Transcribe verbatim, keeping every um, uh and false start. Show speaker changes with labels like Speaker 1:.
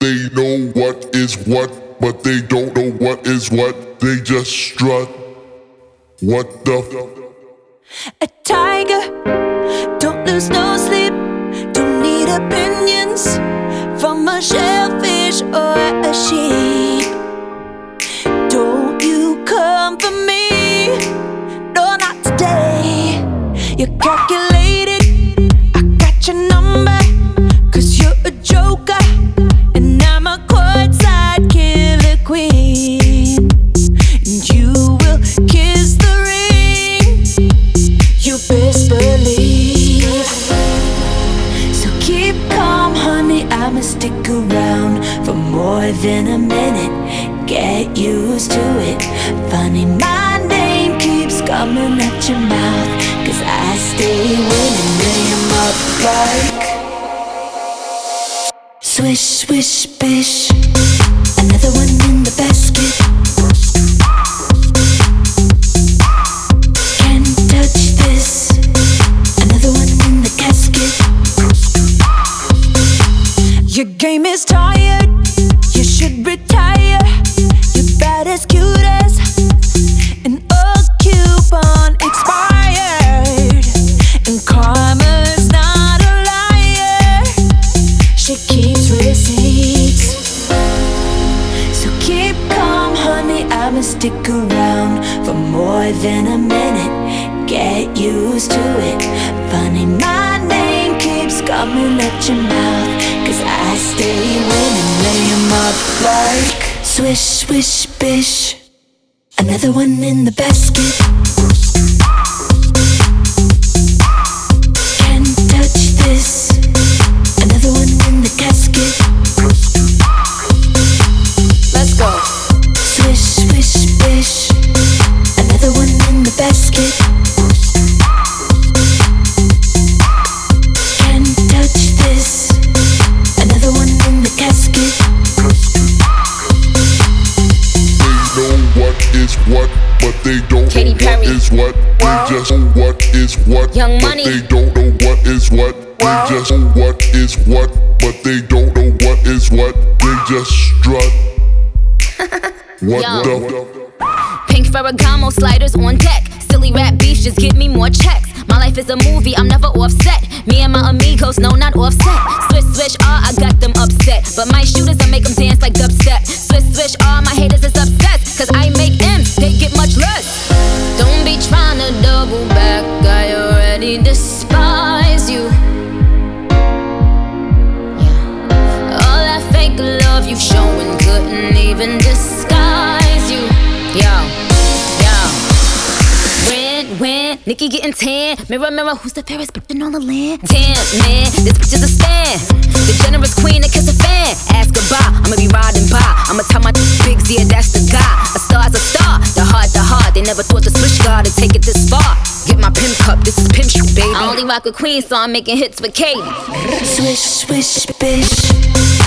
Speaker 1: They know what is what, but they don't know what is what. They just strut. What the f?
Speaker 2: A tiger, don't lose no sleep. Don't need opinions from a shellfish or a sheep. Don't you come for me, no, not today. You're calculated, I got your number, cause you're a joker, and I'm a courtside killer queen. And you will kiss the ring, you best believe. So keep calm, honey, I'ma stick around for more than a minute. Get used to it. Funny, my name keeps coming at your mouth, cause I stay winning, lay 'em up like swish, swish, bish. Another one in the basket. Can't touch this. Another one in the casket. Your game is tired, you should retire. You're bad as cute as an old coupon expired. And karma's not a liar, she keeps receipts. So keep calm, honey, I'ma stick around for more than a minute. Get used to it. Funny, my name keeps coming at your mouth, cause I stay winning, lay 'em up like swish, swish, bish. Another one in the basket. Can't touch this. Another one in the casket. Let's go. Swish, swish, bish. Another one in the basket. Can't touch this. Another one in the casket.
Speaker 1: What is what, but they don't
Speaker 3: Katy
Speaker 1: know
Speaker 3: Perry.
Speaker 1: what is what. They just know what is what,
Speaker 3: Young
Speaker 1: but
Speaker 3: Money.
Speaker 1: they don't know what is what. They just know what is what, but they don't know what is what. They just strut. What
Speaker 3: Yo.
Speaker 1: the
Speaker 3: Pink Ferragamo sliders on deck. Silly rap beefs just give me more checks. My life is a movie, I'm never offset. Me and my amigos, no, not offset. Swish, swish, ah, I got them upset. But my shooters, I make them dance like dubstep. Swish, swish, ah, my haters is obsessed. Cause I make M's, they get much less. Don't be trying to double back, I already despise you. Yeah. All that fake love you showing couldn't even disguise you. Yo, yo. When, when, Nicki getting tan. Mirror, mirror, who's the fairest bitch in all the land? Damn, man, this bitch is a stan. The generous queen that kiss a fan. Ask goodbye, I'ma be riding by. I'ma tell my big Z, that's the guy. A star's a star, the heart, the heart. They never thought the switch guard would take it this far. Get my pimp cup, this is pimp shit, baby. I only rock with Queen, so I'm making hits with Katy.
Speaker 2: Swish, swish, bish.